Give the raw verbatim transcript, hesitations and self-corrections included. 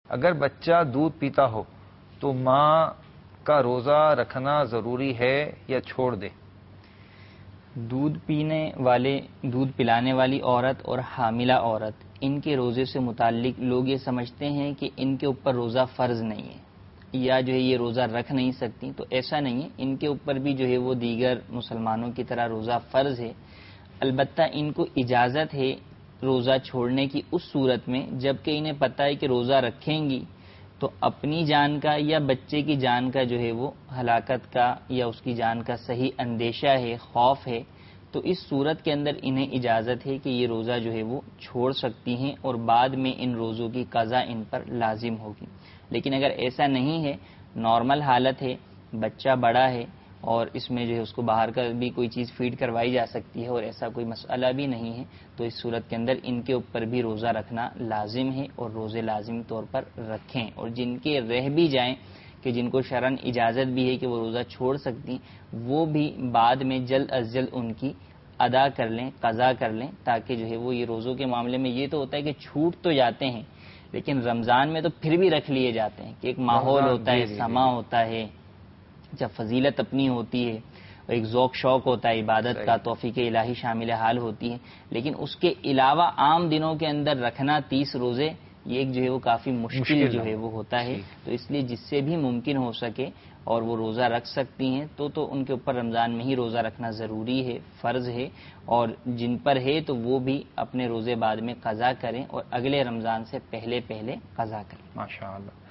اگر بچہ دودھ پیتا ہو تو ماں کا روزہ رکھنا ضروری ہے یا چھوڑ دے؟ دودھ پینے والے دودھ پلانے والی عورت اور حاملہ عورت، ان کے روزے سے متعلق لوگ یہ سمجھتے ہیں کہ ان کے اوپر روزہ فرض نہیں ہے یا جو ہے یہ روزہ رکھ نہیں سکتی، تو ایسا نہیں ہے، ان کے اوپر بھی جو ہے وہ دیگر مسلمانوں کی طرح روزہ فرض ہے۔ البتہ ان کو اجازت ہے روزہ چھوڑنے کی اس صورت میں جبکہ انہیں پتہ ہے کہ روزہ رکھیں گی تو اپنی جان کا یا بچے کی جان کا جو ہے وہ ہلاکت کا یا اس کی جان کا صحیح اندیشہ ہے، خوف ہے، تو اس صورت کے اندر انہیں اجازت ہے کہ یہ روزہ جو ہے وہ چھوڑ سکتی ہیں اور بعد میں ان روزوں کی قضا ان پر لازم ہوگی۔ لیکن اگر ایسا نہیں ہے، نارمل حالت ہے، بچہ بڑا ہے اور اس میں جو ہے اس کو باہر کا بھی کوئی چیز فیڈ کروائی جا سکتی ہے اور ایسا کوئی مسئلہ بھی نہیں ہے، تو اس صورت کے اندر ان کے اوپر بھی روزہ رکھنا لازم ہے اور روزے لازم طور پر رکھیں، اور جن کے رہ بھی جائیں کہ جن کو شرعاً اجازت بھی ہے کہ وہ روزہ چھوڑ سکتی، وہ بھی بعد میں جلد از جلد ان کی ادا کر لیں، قضا کر لیں، تاکہ جو ہے وہ یہ روزوں کے معاملے میں یہ تو ہوتا ہے کہ چھوٹ تو جاتے ہیں لیکن رمضان میں تو پھر بھی رکھ لیے جاتے ہیں کہ ایک ماحول ہوتا ہے، سما ہوتا ہے، جب فضیلت اپنی ہوتی ہے، ایک ذوق شوق ہوتا ہے عبادت کا، توفیق الہی شامل حال ہوتی ہے، لیکن اس کے علاوہ عام دنوں کے اندر رکھنا تیس روزے یہ ایک جو ہے وہ کافی مشکل جو ہے وہ ہوتا ہے، تو اس لیے جس سے بھی ممکن ہو سکے اور وہ روزہ رکھ سکتی ہیں تو تو ان کے اوپر رمضان میں ہی روزہ رکھنا ضروری ہے، فرض ہے، اور جن پر ہے تو وہ بھی اپنے روزے بعد میں قضا کریں اور اگلے رمضان سے پہلے پہلے قضا کریں۔ ماشاء اللہ۔